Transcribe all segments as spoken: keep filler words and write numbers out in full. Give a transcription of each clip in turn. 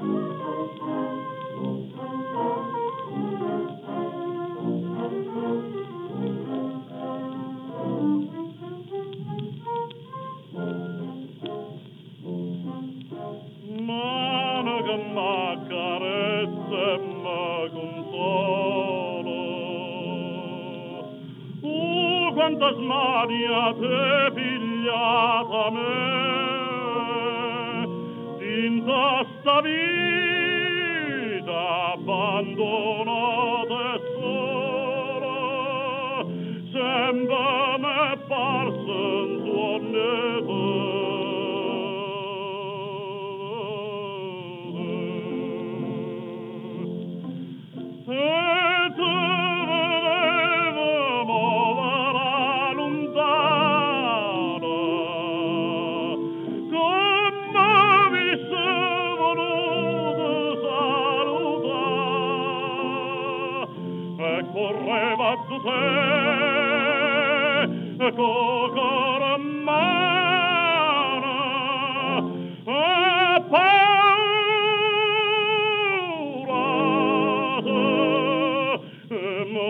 quanta smania t'è pigliata me in sta vita abbandonata e sola sembra me parse un suono correva tu te cocora mano a paura ma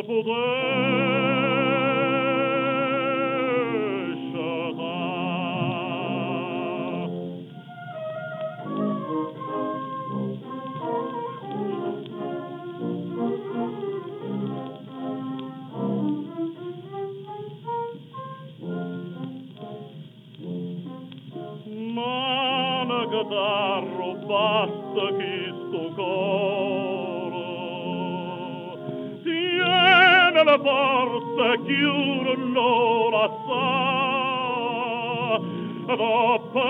Managadarro basta chi sto coro tiene le porte chiudono la sa dopo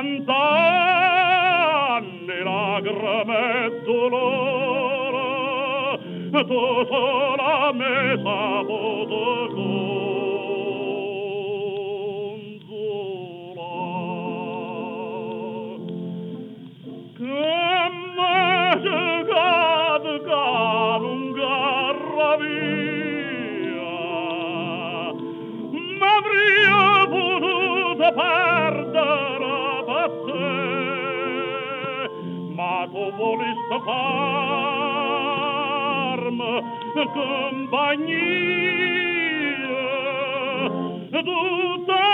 tant'anni lagrime e dolore tu sola me saputo perdere per te ma tu volesti farmi compagnia tutta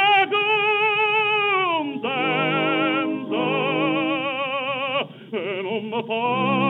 contenta e non mi fa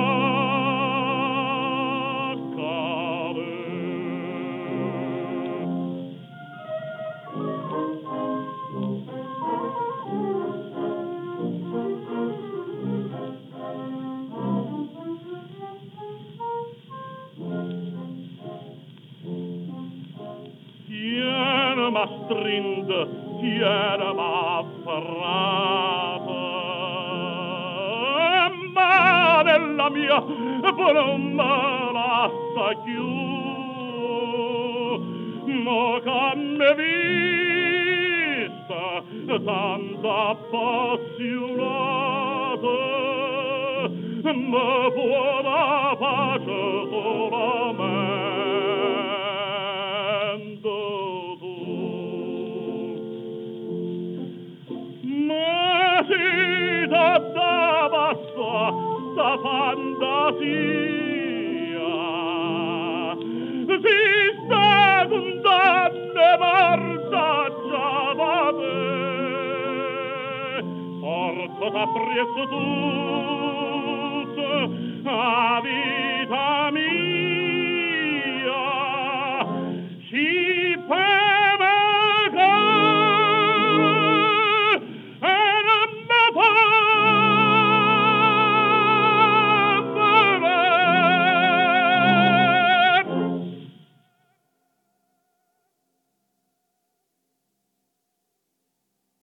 ma strinda, tiene ma afferrata, ma nella mia non me lascia più, ma che mi vista tanta appassionata, ma può da pace solamente. Da bassa sta fantasia si sta condanne marsaggiata te forza t'apprezzo tutto a vita mia